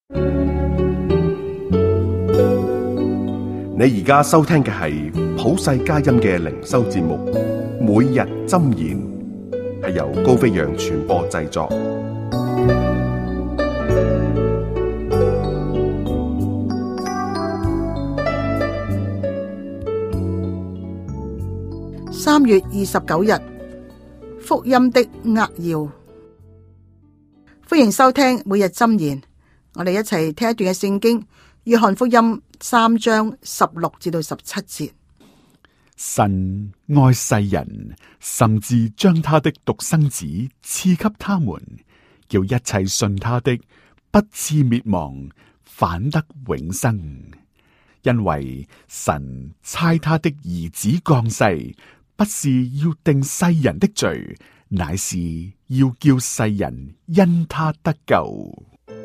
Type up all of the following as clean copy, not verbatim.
你而家收聽嘅係普世佳音嘅靈修節目，每日箴言，係由高飛揚傳播製作。 3月29日，福音的扼要。歡迎收聽每日箴言，我哋一齊聽一段嘅聖經，約翰福音3章16至到17節。 神愛世人，甚至將他的獨生子賜給他們，叫一切信他的不至滅亡，反得永生。因為神差他的兒子降世，不是要定世人的罪，乃是要叫世人因他得救。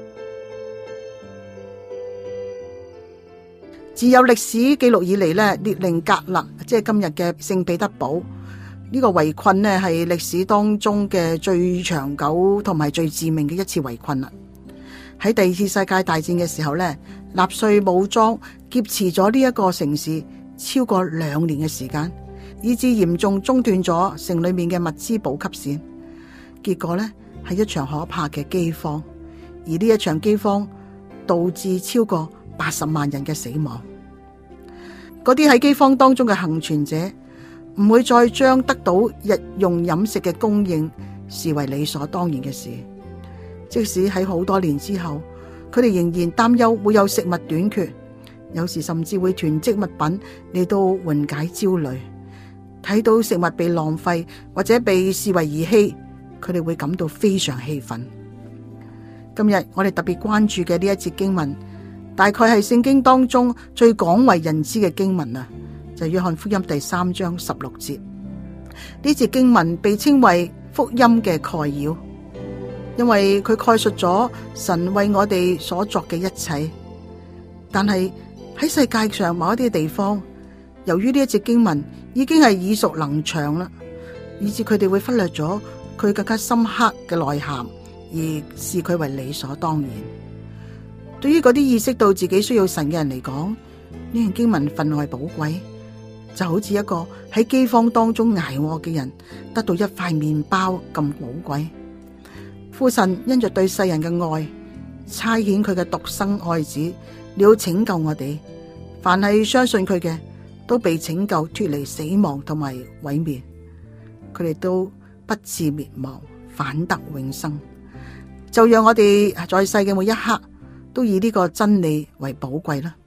自有歷史記錄以嚟呢，列寧格勒即係今日嘅聖彼得堡呢個圍困呢，係歷史當中嘅最長久同埋最致命嘅一次圍困啦。喺第二次世界大戰嘅時候呢，納粹武裝劫持咗呢一個城市超過2年嘅時間，以致嚴重中斷咗城裏面嘅物資補給線。結果呢，係一場可怕嘅饑荒，而呢一場饑荒導致超過80萬人嘅死亡。嗰啲喺饑荒當中嘅幸存者唔會再將得到日用飲食嘅供應視為理所當然嘅事，即使喺好多年之後，佢哋仍然擔憂會有食物短缺，有時甚至會囤積物品嚟到緩解焦慮。睇到食物被浪費或者被視為兒戲，佢哋會感到非常氣憤。今日我哋特別關注嘅呢一節經文，大概係聖經當中最廣為人知嘅經文啊，就係約翰福音第3章16節。呢節經文被稱為福音嘅概要，因為佢概述咗神為我哋所作嘅一切。但係喺世界上某一啲地方，由於呢一節經文已經係耳熟能詳啦，以致佢哋會忽略咗佢更加深刻嘅內涵，而視佢為理所當然。對於嗰啲意識到自己需要神嘅人嚟講，呢段經文分外寶貴，就好似一個喺饑荒當中挨餓嘅人得到一塊麵包咁寶貴。父神因着對世人嘅愛，差遣佢嘅獨生愛子，要拯救我哋。凡係相信佢嘅，都被拯救脫離死亡同埋毀滅，佢哋都不致滅亡，反得永生。就讓我哋在世嘅每一刻都以呢個真理為寶貴啦。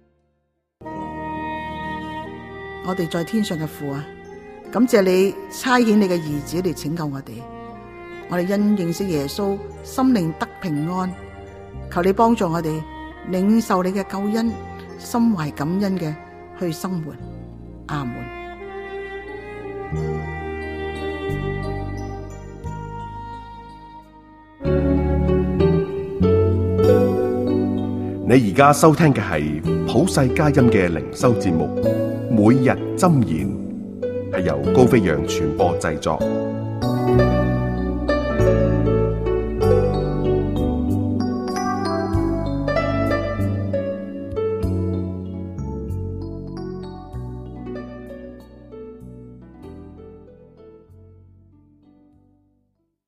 我哋在天上嘅父啊，感謝你差遣你嘅兒子嚟拯救我哋。我哋因認識耶穌，心靈得平安。求你幫助我哋領受你嘅救恩，心懷感恩嘅去生活。阿門。 你而家收聽嘅係普世佳音嘅靈修節目，每日箴言，係由高飛揚傳播製作。